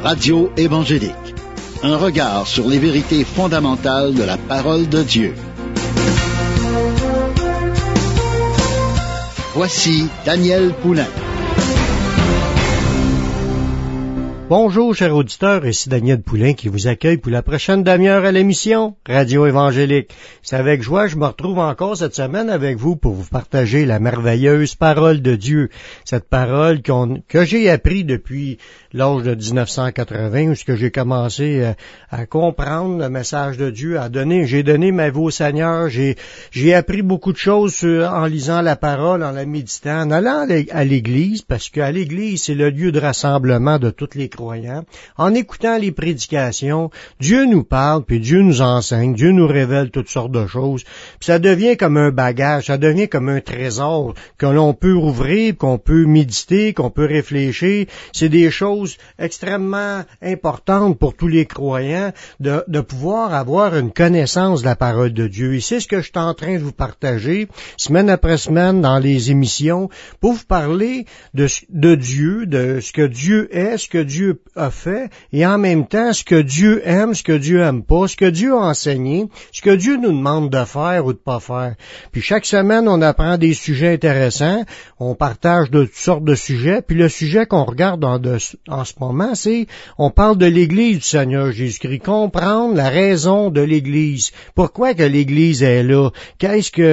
Radio évangélique. Un regard sur les vérités fondamentales de la parole de Dieu. Voici Daniel Poulain. Bonjour, chers auditeurs, ici Daniel Poulain qui vous accueille pour la prochaine demi-heure à l'émission Radio évangélique. C'est avec joie que je me retrouve encore cette semaine avec vous pour vous partager la merveilleuse parole de Dieu. Cette parole que j'ai appris depuis l'âge de 1980, où j'ai commencé à comprendre le message de Dieu, j'ai donné ma vie au Seigneur, j'ai appris beaucoup de choses en lisant la parole, en la méditant, en allant à l'église, parce qu'à l'église, c'est le lieu de rassemblement de toutes les croyants. En écoutant les prédications, Dieu nous parle, puis Dieu nous enseigne, Dieu nous révèle toutes sortes de choses. Puis ça devient comme un bagage, ça devient comme un trésor que l'on peut ouvrir, qu'on peut méditer, qu'on peut réfléchir. C'est des choses extrêmement importantes pour tous les croyants de pouvoir avoir une connaissance de la parole de Dieu. Et c'est ce que je suis en train de vous partager, semaine après semaine, dans les émissions, pour vous parler de Dieu, de ce que Dieu est, ce que Dieu a fait, et en même temps, ce que Dieu aime, ce que Dieu aime pas, ce que Dieu a enseigné, ce que Dieu nous demande de faire ou de pas faire. Puis chaque semaine, on apprend des sujets intéressants, on partage de toutes sortes de sujets, puis le sujet qu'on regarde en ce moment, on parle de l'Église du Seigneur Jésus-Christ, comprendre la raison de l'Église. Pourquoi que l'Église est là? Qu'est-ce qui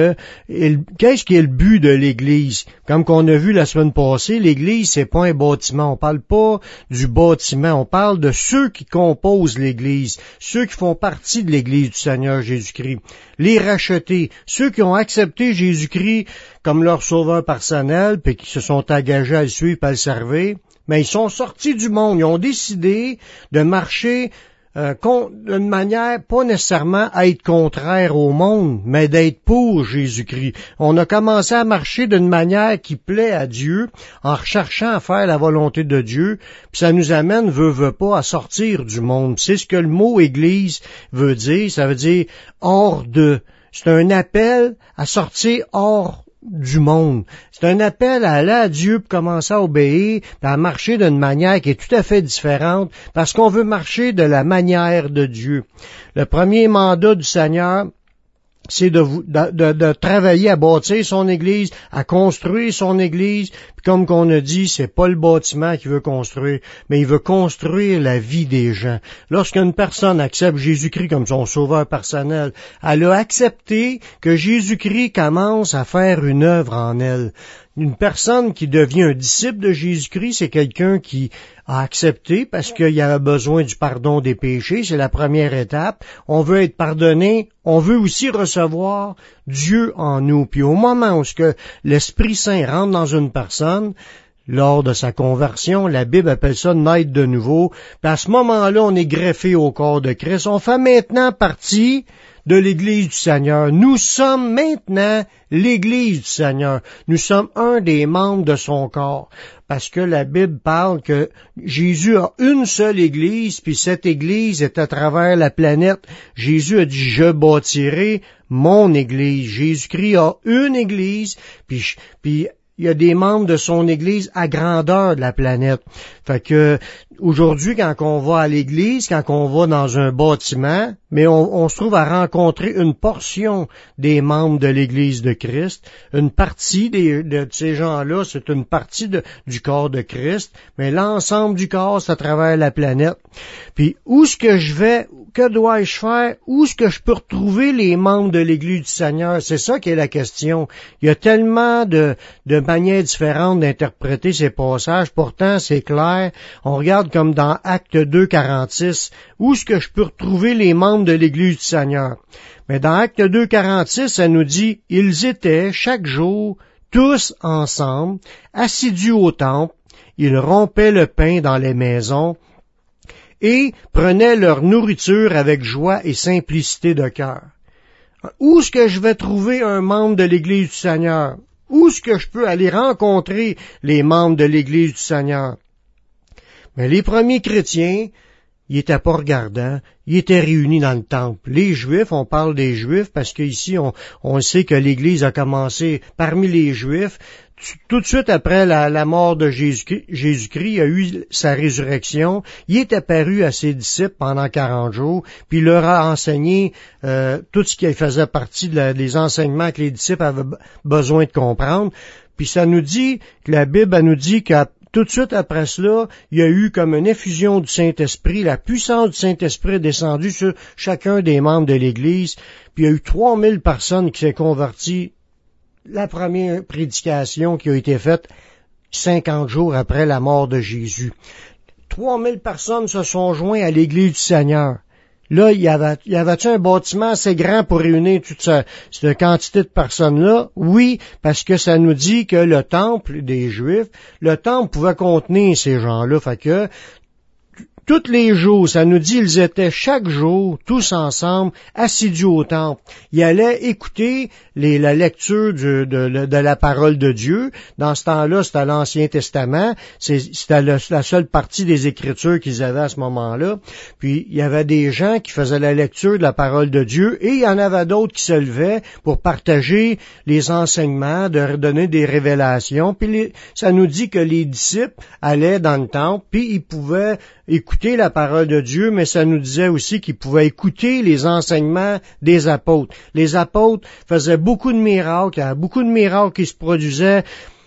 est le but de l'Église? Comme qu'on a vu la semaine passée, l'Église, c'est pas un bâtiment. On parle pas du bâtiment. On parle de ceux qui composent l'Église, ceux qui font partie de l'Église du Seigneur Jésus-Christ, les rachetés, ceux qui ont accepté Jésus-Christ comme leur sauveur personnel, puis qui se sont engagés à le suivre, à le servir. Mais ils sont sortis du monde. Ils ont décidé de marcher d'une manière pas nécessairement à être contraire au monde, mais d'être pour Jésus-Christ. On a commencé à marcher d'une manière qui plaît à Dieu, en recherchant à faire la volonté de Dieu, puis ça nous amène, veut pas, à sortir du monde. C'est ce que le mot Église veut dire. Ça veut dire hors de. C'est un appel à sortir hors du monde. C'est un appel à aller à Dieu pour commencer à obéir, puis à marcher d'une manière qui est tout à fait différente, parce qu'on veut marcher de la manière de Dieu. Le premier mandat du Seigneur, c'est de travailler à bâtir son Église, à construire son Église. Puis comme qu'on a dit, c'est pas le bâtiment qu'il veut construire, mais il veut construire la vie des gens. Lorsqu'une personne accepte Jésus-Christ comme son sauveur personnel, elle a accepté que Jésus-Christ commence à faire une œuvre en elle. Une personne qui devient un disciple de Jésus-Christ, c'est quelqu'un qui a accepté parce qu'il a besoin du pardon des péchés. C'est la première étape. On veut être pardonné. On veut aussi recevoir Dieu en nous. Puis au moment où l'Esprit Saint rentre dans une personne, lors de sa conversion, la Bible appelle ça naître de nouveau. Puis à ce moment-là, on est greffé au corps de Christ. On fait maintenant partie de l'Église du Seigneur. Nous sommes maintenant l'Église du Seigneur. Nous sommes un des membres de son corps. Parce que la Bible parle que Jésus a une seule Église, puis cette Église est à travers la planète. Jésus a dit, je bâtirai mon Église. Jésus-Christ a une Église, puis il y a des membres de son Église à grandeur de la planète. Fait que aujourd'hui, quand on va à l'Église, quand on va dans un bâtiment, mais on se trouve à rencontrer une portion des membres de l'Église de Christ. Une partie de ces gens-là, c'est une partie du corps de Christ, mais l'ensemble du corps, c'est à travers la planète. Puis où est-ce que je vais? Que dois-je faire? Où est-ce que je peux retrouver les membres de l'Église du Seigneur? C'est ça qui est la question. Il y a tellement de manières différentes d'interpréter ces passages. Pourtant, c'est clair. On regarde comme dans Acte 2, 46. Où est-ce que je peux retrouver les membres de l'Église du Seigneur? Mais dans Acte 2, 46, ça nous dit, ils étaient chaque jour tous ensemble, assidus au temple. Ils rompaient le pain dans les maisons et prenaient leur nourriture avec joie et simplicité de cœur. Où est-ce que je vais trouver un membre de l'Église du Seigneur? Où est-ce que je peux aller rencontrer les membres de l'Église du Seigneur? Mais les premiers chrétiens, ils étaient pas regardants, ils étaient réunis dans le temple. Les Juifs, on parle des Juifs parce qu'ici, on sait que l'Église a commencé parmi les Juifs. tout de suite après la mort de Jésus-Christ, il a eu sa résurrection. Il est apparu à ses disciples pendant 40 jours, puis il leur a enseigné tout ce qui faisait partie des enseignements que les disciples avaient besoin de comprendre. Puis ça nous dit, que la Bible elle nous dit que tout de suite après cela, il y a eu comme une effusion du Saint-Esprit. La puissance du Saint-Esprit est descendue sur chacun des membres de l'Église. Puis il y a eu 3000 personnes qui s'est converties. La première prédication qui a été faite 50 jours après la mort de Jésus. 3000 personnes se sont joints à l'Église du Seigneur. Là, y avait-tu un bâtiment assez grand pour réunir toute cette quantité de personnes-là? Oui, parce que ça nous dit que le temple des Juifs, le temple pouvait contenir ces gens-là. Fait que tous les jours, ça nous dit, ils étaient chaque jour, tous ensemble, assidus au temple. Ils allaient écouter la lecture de la parole de Dieu. Dans ce temps-là, c'était l'Ancien Testament. C'était la seule partie des Écritures qu'ils avaient à ce moment-là. Puis, il y avait des gens qui faisaient la lecture de la parole de Dieu et il y en avait d'autres qui se levaient pour partager les enseignements, de donner des révélations. Puis, ça nous dit que les disciples allaient dans le temple, puis ils pouvaient écouter la parole de Dieu, mais ça nous disait aussi qu'ils pouvaient écouter les enseignements des apôtres. Les apôtres faisaient beaucoup de miracles, il y avait beaucoup de miracles qui se produisaient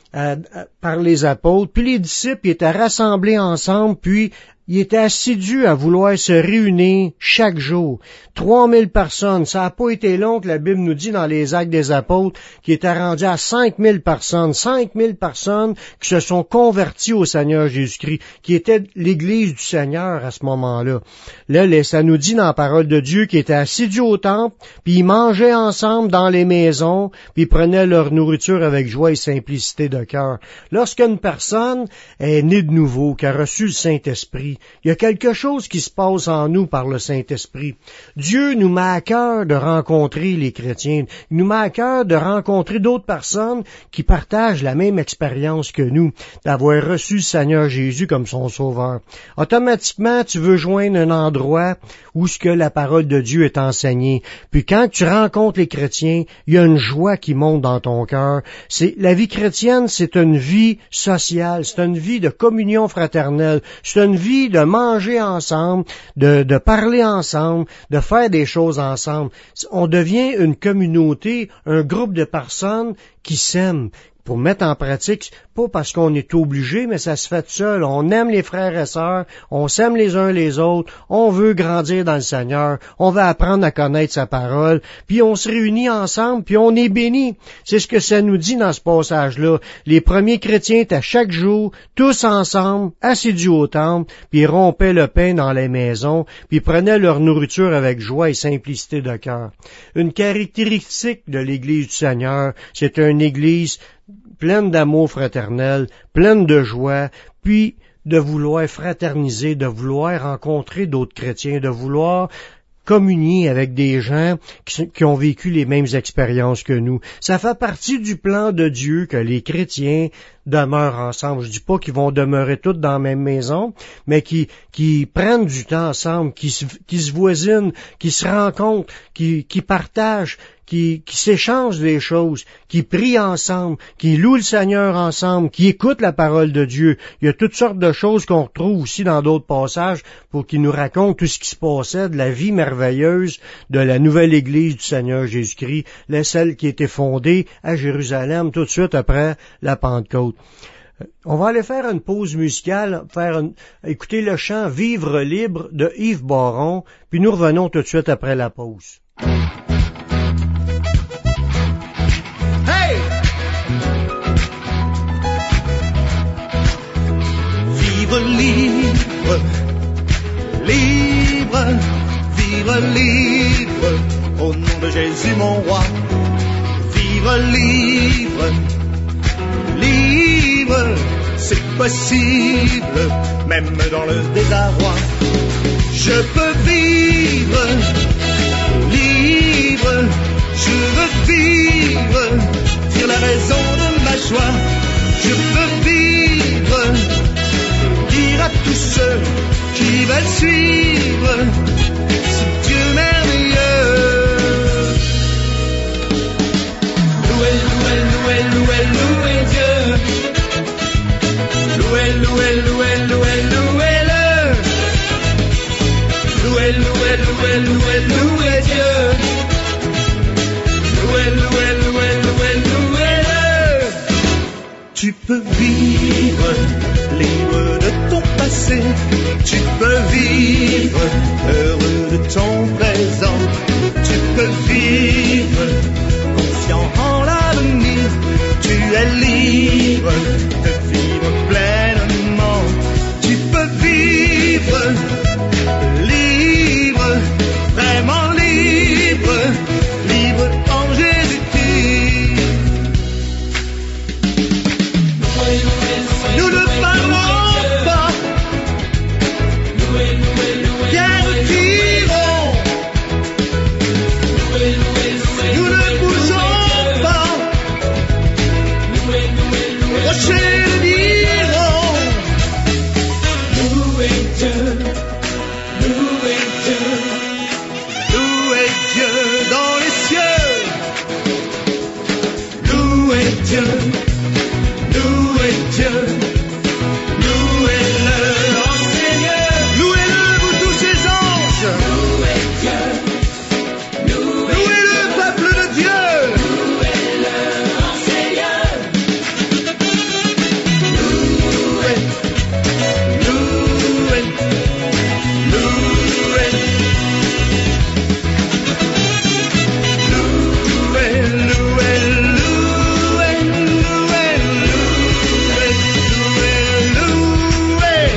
par les apôtres, puis les disciples ils étaient rassemblés ensemble, puis ils étaient assidus à vouloir se réunir chaque jour. 3000 personnes, ça n'a pas été long que la Bible nous dit dans les Actes des Apôtres qui étaient rendus à 5000 personnes. 5000 personnes qui se sont converties au Seigneur Jésus-Christ, qui était l'Église du Seigneur à ce moment-là. Là, ça nous dit dans la parole de Dieu qu'ils étaient assidus au temple, puis ils mangeaient ensemble dans les maisons, puis ils prenaient leur nourriture avec joie et simplicité de cœur. Lorsqu'une personne est née de nouveau, qui a reçu le Saint-Esprit, il y a quelque chose qui se passe en nous par le Saint-Esprit. Dieu nous met à cœur de rencontrer les chrétiens. Il nous met à cœur de rencontrer d'autres personnes qui partagent la même expérience que nous, d'avoir reçu le Seigneur Jésus comme son Sauveur. Automatiquement, tu veux joindre un endroit où ce que la parole de Dieu est enseignée. Puis quand tu rencontres les chrétiens, il y a une joie qui monte dans ton cœur. La vie chrétienne, c'est une vie sociale, c'est une vie de communion fraternelle, c'est une vie de manger ensemble, de parler ensemble, de faire des choses ensemble. On devient une communauté, un groupe de personnes qui s'aiment. Pour mettre en pratique, pas parce qu'on est obligé, mais ça se fait tout seul. On aime les frères et sœurs, on s'aime les uns les autres, on veut grandir dans le Seigneur, on veut apprendre à connaître sa parole, puis on se réunit ensemble, puis on est bénis. C'est ce que ça nous dit dans ce passage-là. Les premiers chrétiens étaient chaque jour, tous ensemble, assidus au temple, puis ils rompaient le pain dans les maisons, puis ils prenaient leur nourriture avec joie et simplicité de cœur. Une caractéristique de l'Église du Seigneur, c'est une Église pleine d'amour fraternel, pleine de joie, puis de vouloir fraterniser, de vouloir rencontrer d'autres chrétiens, de vouloir communier avec des gens qui ont vécu les mêmes expériences que nous. Ça fait partie du plan de Dieu que les chrétiens demeurent ensemble. Je dis pas qu'ils vont demeurer tous dans la même maison, mais qui prennent du temps ensemble, qui se voisinent, qui se rencontrent, qui partagent, qui s'échangent des choses, qui prient ensemble, qui louent le Seigneur ensemble, qui écoutent la parole de Dieu. Il y a toutes sortes de choses qu'on retrouve aussi dans d'autres passages pour qu'ils nous racontent tout ce qui se passait de la vie merveilleuse de la nouvelle Église du Seigneur Jésus-Christ, celle qui a été fondée à Jérusalem tout de suite après la Pentecôte. On va aller faire une pause musicale, écouter le chant « Vivre libre » de Yves Baron, puis nous revenons tout de suite après la pause. Vivre libre, libre, vivre libre, au nom de Jésus mon roi. Vivre libre, libre, c'est possible, même dans le désarroi. Je peux vivre, libre, je veux vivre, dire la raison de ma joie. Je peux vivre, dire à tous ceux qui veulent suivre ce Dieu merveilleux. Louez, louez, louez, louez, louez Dieu. Tu peux vivre libre de ton passé. Tu peux vivre heureux de ton présent. Tu peux vivre confiant en l'avenir. Tu es libre de vivre pleinement. Tu peux vivre libre, vraiment libre, libre en Jésus-Christ. Nous ne parlons pas, bien nous tirons. Nous ne bougeons pas, rochers le diront. Louez Dieu, louez Dieu, louez Dieu dans les cieux. Louez Dieu, louez Dieu, louez-le en Seigneur. Louez-le vous tous ses anges. Louez Dieu, louez le peuple de Dieu. Louez-le en Seigneur. Louez, louez, louez. Louez, louez, louez, louez, louez, louez.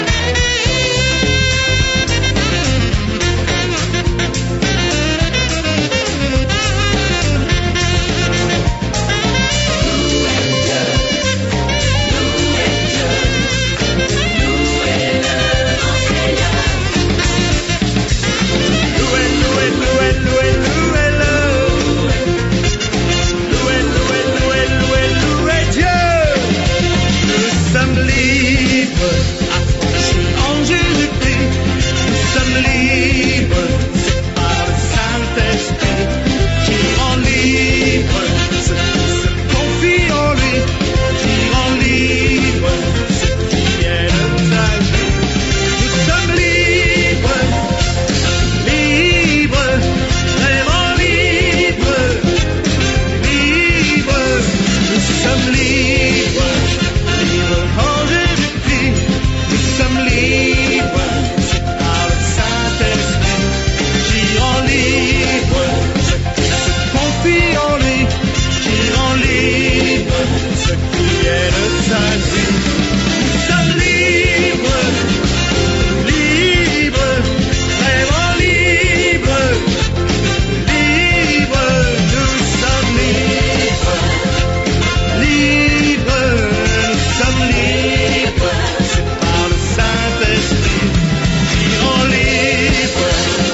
Louez Dieu. Nous sommes libres, affranchis en Jésus-Christ. Nous sommes libres, c'est par le Saint-Esprit qui rend libre ceux qui se confient en lui, qui rend libre ceux qui viennent à lui. Nous sommes libres, libres, vraiment libres, libres. Nous sommes libres, libres en Jésus-Christ. Nous sommes libres, c'est par le Saint-Esprit qui rend libre ceux qui se confient en lui, qui rend libre ceux qui viennent à lui. Nous sommes libres, libres, vraiment libres, libres. Nous sommes libres, libres, nous sommes libres. C'est par le Saint-Esprit qui rend libre,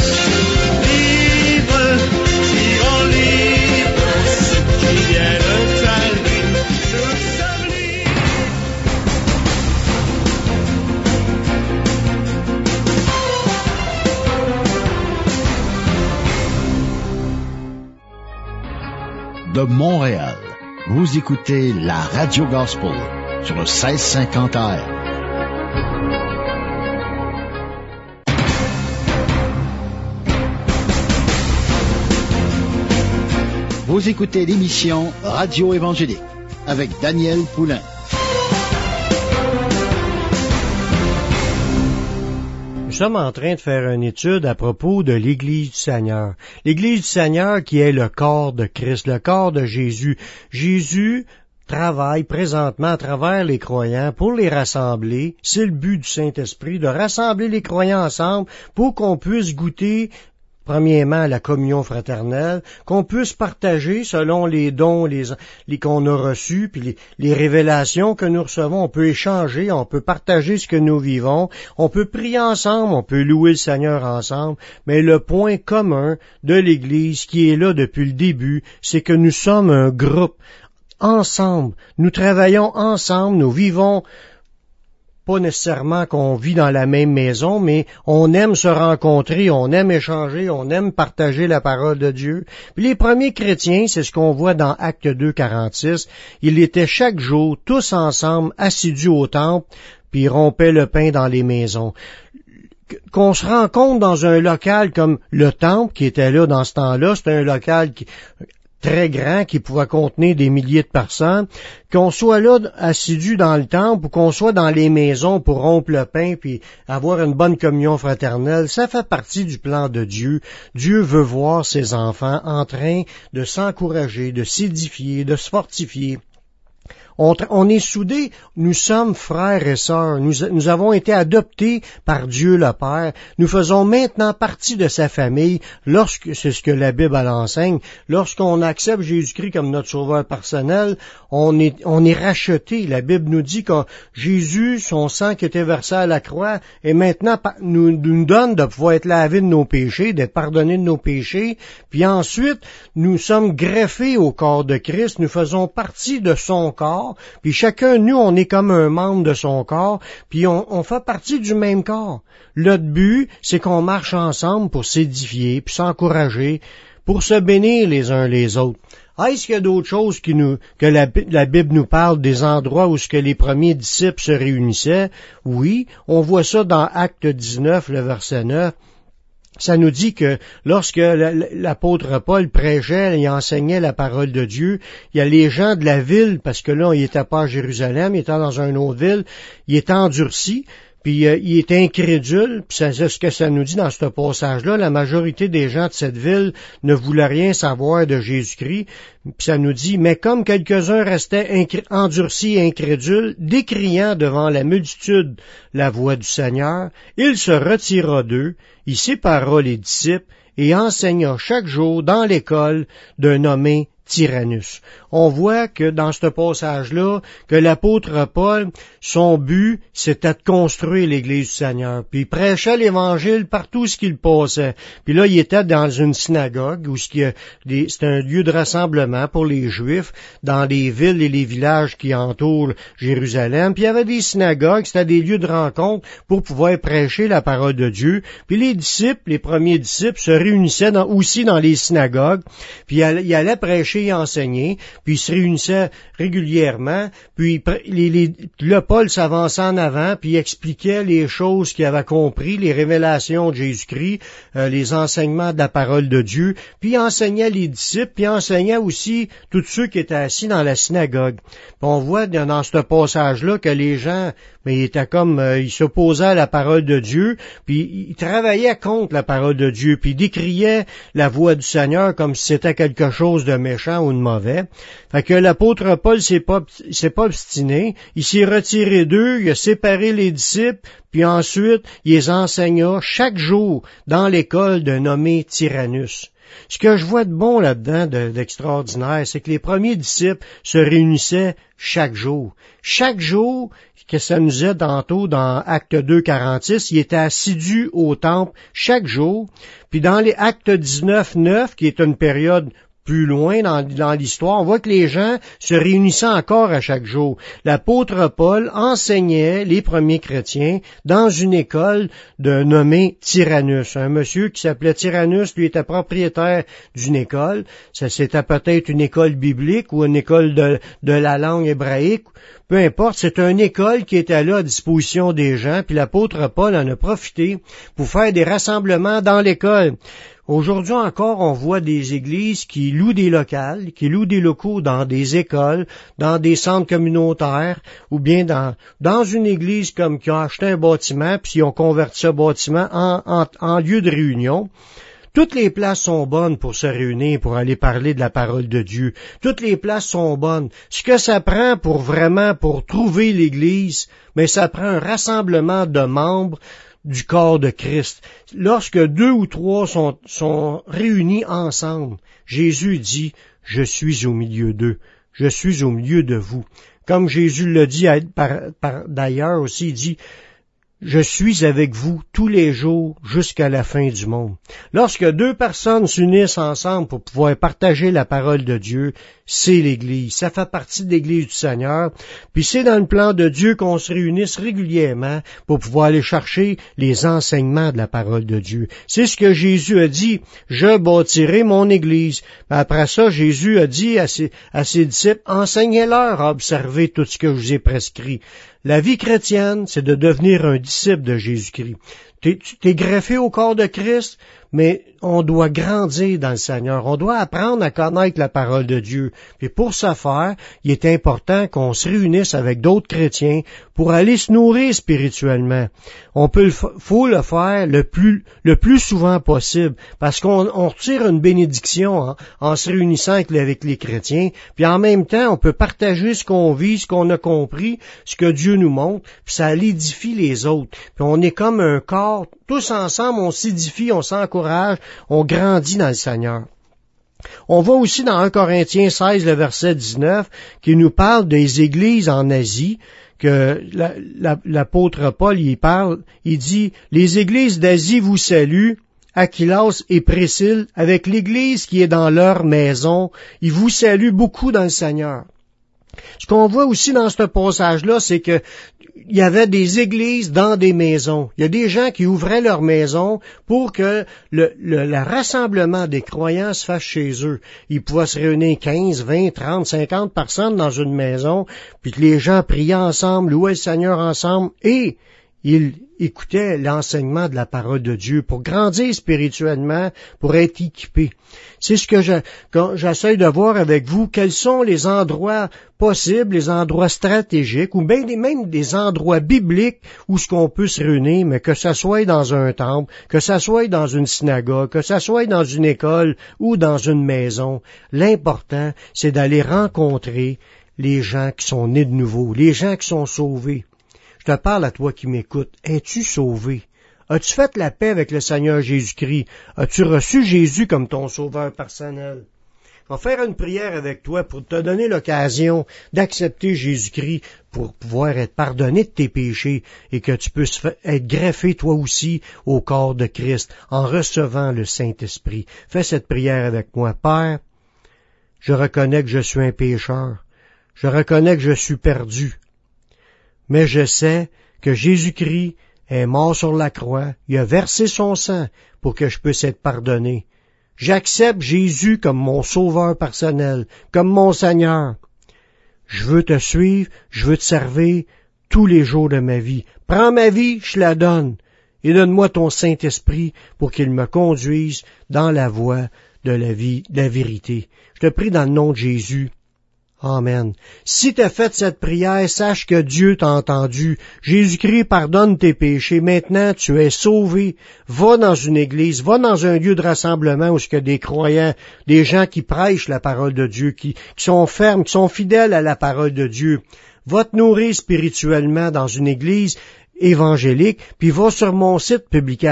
libre, qui rend libre ceux qui viennent à lui. Nous sommes libres. De Montréal, vous écoutez la Radio Gospel sur le 1650 AM. Vous écoutez l'émission Radio Évangélique avec Daniel Poulain. Nous sommes en train de faire une étude à propos de l'Église du Seigneur. L'Église du Seigneur qui est le corps de Christ, le corps de Jésus. Jésus travaille présentement à travers les croyants pour les rassembler. C'est le but du Saint-Esprit, de rassembler les croyants ensemble pour qu'on puisse goûter premièrement, la communion fraternelle, qu'on puisse partager selon les dons qu'on a reçus, puis les révélations que nous recevons. On peut échanger, on peut partager ce que nous vivons, on peut prier ensemble, on peut louer le Seigneur ensemble, mais le point commun de l'Église qui est là depuis le début, c'est que nous sommes un groupe ensemble. Nous travaillons ensemble, nous vivons pas nécessairement qu'on vit dans la même maison, mais on aime se rencontrer, on aime échanger, on aime partager la parole de Dieu. Puis les premiers chrétiens, c'est ce qu'on voit dans Actes 2, 46, ils étaient chaque jour tous ensemble, assidus au temple, puis ils rompaient le pain dans les maisons. Qu'on se rencontre dans un local comme le temple qui était là dans ce temps-là, c'était un local très grand qui pouvait contenir des milliers de personnes, qu'on soit là assidus dans le temple ou qu'on soit dans les maisons pour rompre le pain puis avoir une bonne communion fraternelle, ça fait partie du plan de Dieu. Dieu veut voir ses enfants en train de s'encourager, de s'édifier, de se fortifier. On est soudés, nous sommes frères et sœurs, nous avons été adoptés par Dieu le Père, nous faisons maintenant partie de sa famille, c'est ce que la Bible l'enseigne, lorsqu'on accepte Jésus-Christ comme notre sauveur personnel, on est racheté. La Bible nous dit que Jésus, son sang qui était versé à la croix, et maintenant nous donne de pouvoir être lavé de nos péchés, d'être pardonné de nos péchés, puis ensuite, nous sommes greffés au corps de Christ, nous faisons partie de son corps, puis chacun de nous, on est comme un membre de son corps, puis on fait partie du même corps. Notre but, c'est qu'on marche ensemble pour s'édifier, puis s'encourager, pour se bénir les uns les autres. Est-ce qu'il y a d'autres choses que la Bible nous parle des endroits où ce que les premiers disciples se réunissaient? Oui, on voit ça dans Acte 19, le verset 9. Ça nous dit que lorsque l'apôtre Paul prêchait et enseignait la parole de Dieu, il y a les gens de la ville, parce que là, il n'était pas à Jérusalem, il était dans une autre ville, il était endurci, puis il était incrédule, puis c'est ce que ça nous dit dans ce passage-là. La majorité des gens de cette ville ne voulaient rien savoir de Jésus-Christ, puis ça nous dit, mais comme quelques-uns restaient endurcis et incrédules, décriant devant la multitude la voix du Seigneur, il se retira d'eux, il sépara les disciples et enseigna chaque jour dans l'école d'un nommé Tyrannus. On voit que dans ce passage-là, que l'apôtre Paul, son but, c'était de construire l'Église du Seigneur. Puis il prêchait l'Évangile partout où il passait. Puis là, il était dans une synagogue où c'était un lieu de rassemblement pour les Juifs dans les villes et les villages qui entourent Jérusalem. Puis il y avait des synagogues, c'était des lieux de rencontre pour pouvoir prêcher la parole de Dieu. Puis les disciples, les premiers disciples, se réunissaient aussi dans les synagogues. Puis ils allaient prêcher et enseigner, puis ils se réunissaient régulièrement, puis le Paul s'avançait en avant, puis il expliquait les choses qu'il avait compris, les révélations de Jésus-Christ, les enseignements de la parole de Dieu, puis il enseignait les disciples, puis il enseignait aussi tous ceux qui étaient assis dans la synagogue. Puis on voit dans ce passage-là que les gens, mais ils s'opposaient à la parole de Dieu, puis ils travaillaient contre la parole de Dieu, puis ils décriaient la voix du Seigneur comme si c'était quelque chose de méchant ou de mauvais. Fait que l'apôtre Paul s'est pas obstiné, il s'est retiré d'eux, il a séparé les disciples, puis ensuite, il les enseigna chaque jour dans l'école d'un nommé Tyrannus. Ce que je vois de bon là-dedans, d'extraordinaire, c'est que les premiers disciples se réunissaient chaque jour. Chaque jour, que ça nous est tantôt dans Acte 2, 46, il était assidu au temple chaque jour. Puis dans les Actes 19, 9, qui est une période plus loin dans l'histoire, on voit que les gens se réunissaient encore à chaque jour. L'apôtre Paul enseignait les premiers chrétiens dans une école nommée Tyrannus. Un monsieur qui s'appelait Tyrannus, lui était propriétaire d'une école. Ça, c'était peut-être une école biblique ou une école de la langue hébraïque. Peu importe, c'est une école qui était là à disposition des gens, puis l'apôtre Paul en a profité pour faire des rassemblements dans l'école. Aujourd'hui encore, on voit des églises qui louent des locales, qui louent des locaux dans des écoles, dans des centres communautaires, ou bien dans une église comme qui a acheté un bâtiment, puis ils ont converti ce bâtiment en lieu de réunion. Toutes les places sont bonnes pour se réunir, pour aller parler de la parole de Dieu. Toutes les places sont bonnes. Ce que ça prend pour trouver l'Église, mais ça prend un rassemblement de membres du corps de Christ. Lorsque 2 ou 3 sont réunis ensemble, Jésus dit, « Je suis au milieu d'eux. Je suis au milieu de vous. » Comme Jésus le dit d'ailleurs aussi, il dit, je suis avec vous tous les jours jusqu'à la fin du monde. Lorsque 2 personnes s'unissent ensemble pour pouvoir partager la parole de Dieu, c'est l'Église. Ça fait partie de l'Église du Seigneur. Puis c'est dans le plan de Dieu qu'on se réunisse régulièrement pour pouvoir aller chercher les enseignements de la parole de Dieu. C'est ce que Jésus a dit, je bâtirai mon Église. Après ça, Jésus a dit à ses disciples, enseignez-leur à observer tout ce que je vous ai prescrit. La vie chrétienne, c'est de devenir un disciple de Jésus-Christ. T'es greffé au corps de Christ, mais on doit grandir dans le Seigneur. On doit apprendre à connaître la parole de Dieu. Puis pour ce faire, il est important qu'on se réunisse avec d'autres chrétiens pour aller se nourrir spirituellement. Faut le faire le plus souvent possible, parce qu'on retire une bénédiction en se réunissant avec les chrétiens, puis en même temps, on peut partager ce qu'on vit, ce qu'on a compris, ce que Dieu nous montre, puis ça édifie les autres. Puis on est comme un corps, tous ensemble, on s'édifie, on s'encourage, on grandit dans le Seigneur. On va aussi dans 1 Corinthiens 16, le verset 19, qui nous parle des églises en Asie, que l'apôtre Paul y parle, il dit « Les églises d'Asie vous saluent, Aquilas et Priscille, avec l'église qui est dans leur maison, ils vous saluent beaucoup dans le Seigneur. » Ce qu'on voit aussi dans ce passage-là, c'est que il y avait des églises dans des maisons. Il y a des gens qui ouvraient leurs maisons pour que le rassemblement des croyants se fasse chez eux. Ils pouvaient se réunir 15, 20, 30, 50 personnes dans une maison, puis que les gens priaient ensemble, louaient le Seigneur ensemble, et ils écoutaient l'enseignement de la parole de Dieu pour grandir spirituellement, pour être équipés. C'est ce que j'essaie de voir avec vous, quels sont les endroits possibles, les endroits stratégiques, ou bien même des endroits bibliques où ce qu'on peut se réunir, mais que ça soit dans un temple, que ça soit dans une synagogue, que ça soit dans une école ou dans une maison. L'important, c'est d'aller rencontrer les gens qui sont nés de nouveau, les gens qui sont sauvés. Je te parle à toi qui m'écoutes. Es-tu sauvé? As-tu fait la paix avec le Seigneur Jésus-Christ? As-tu reçu Jésus comme ton sauveur personnel? Je vais faire une prière avec toi pour te donner l'occasion d'accepter Jésus-Christ pour pouvoir être pardonné de tes péchés et que tu puisses être greffé toi aussi au corps de Christ en recevant le Saint-Esprit. Fais cette prière avec moi. Père, je reconnais que je suis un pécheur. Je reconnais que je suis perdu. Mais je sais que Jésus-Christ est mort sur la croix, il a versé son sang pour que je puisse être pardonné. J'accepte Jésus comme mon sauveur personnel, comme mon Seigneur. Je veux te suivre, je veux te servir tous les jours de ma vie. Prends ma vie, je la donne, et donne-moi ton Saint-Esprit pour qu'il me conduise dans la voie de la vie, de la vérité. Je te prie dans le nom de Jésus. Amen. Si tu as fait cette prière, sache que Dieu t'a entendu. Jésus-Christ pardonne tes péchés. Maintenant, tu es sauvé. Va dans une église, va dans un lieu de rassemblement où il y a des croyants, des gens qui prêchent la parole de Dieu, qui sont fermes, qui sont fidèles à la parole de Dieu. Va te nourrir spirituellement dans une église évangélique, puis va sur mon site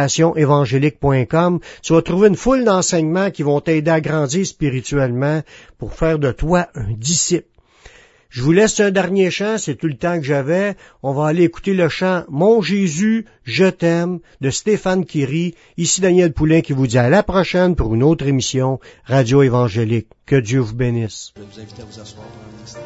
publicationévangélique.com. Tu vas trouver une foule d'enseignements qui vont t'aider à grandir spirituellement pour faire de toi un disciple. Je vous laisse un dernier chant, c'est tout le temps que j'avais. On va aller écouter le chant « Mon Jésus, je t'aime » de Stéphane Kiry. Ici Daniel Poulain qui vous dit à la prochaine pour une autre émission Radio Évangélique. Que Dieu vous bénisse. Je vais vous inviter à vous asseoir pour un instant.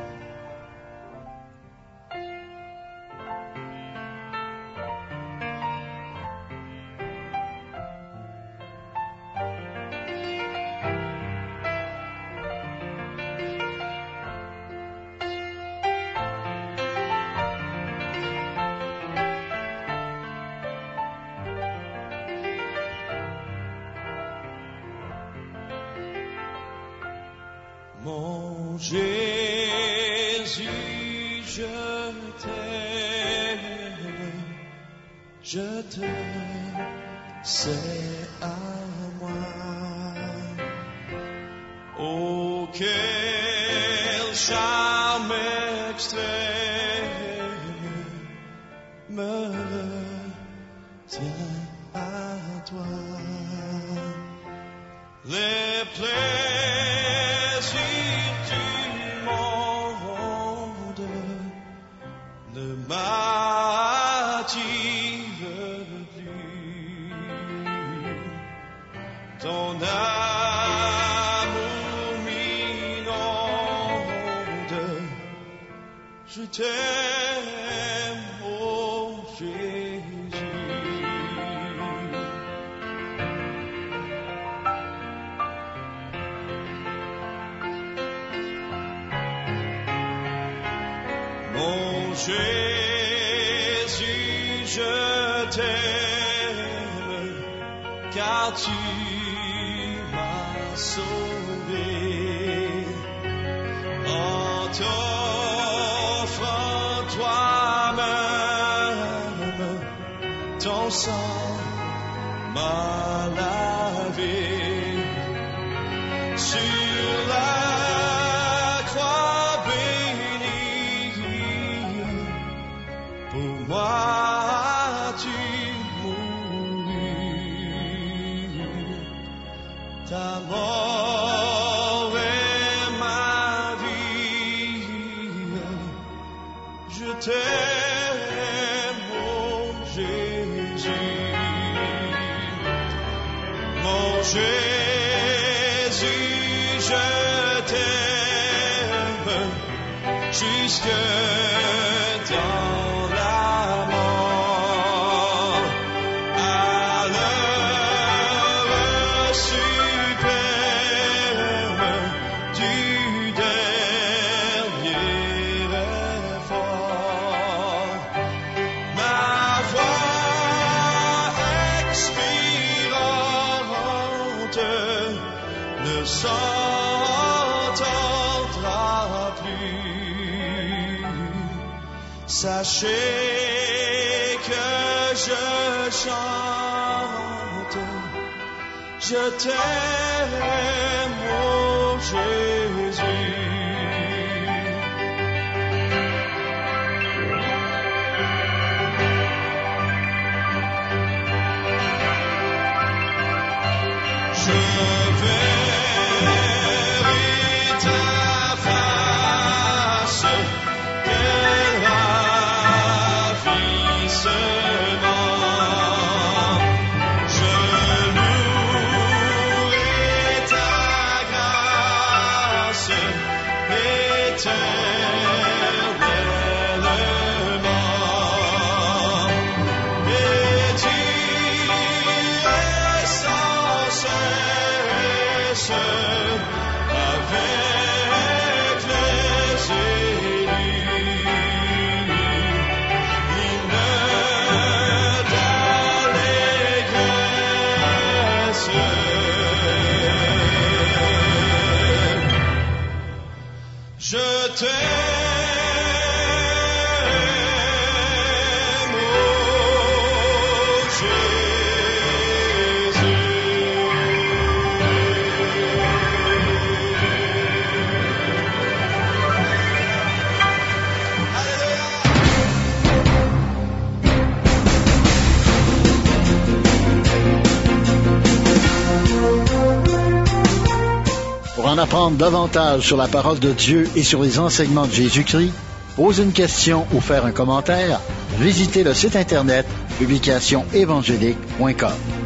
Mon Jésus, je t'aime, c'est à moi. Oh, quel charme extrême me tient à toi. Les plaisirs du monde ne m'attirent plus. Ton amour m'inonde. Je t'aime, oh Jésus. Mon Jésus, je t'aime, car tu m'as sauvé en t'offrant toi-même, ton sang m'a lavé sur la croix bénie. Pour moi tu mourus, ta mort est ma vie. Je t'aime, mon Jésus, mon Jésus, je t'aime jusque dans la mort, à l'heure suprême du dernier effort. Ma voix expirante ne s'entendra plus. Sachez que je chante, je t'aime, mon Jésus. Je verrai ta face, quel ravissement. Je louerai ta grâce éternellement. Et tu es sans cesse avec les élus, hymne d'allégresse. Je t'aime, oh Pour en apprendre davantage sur la parole de Dieu et sur les enseignements de Jésus-Christ, poser une question ou faire un commentaire, visitez le site internet publicationsévangélique.com.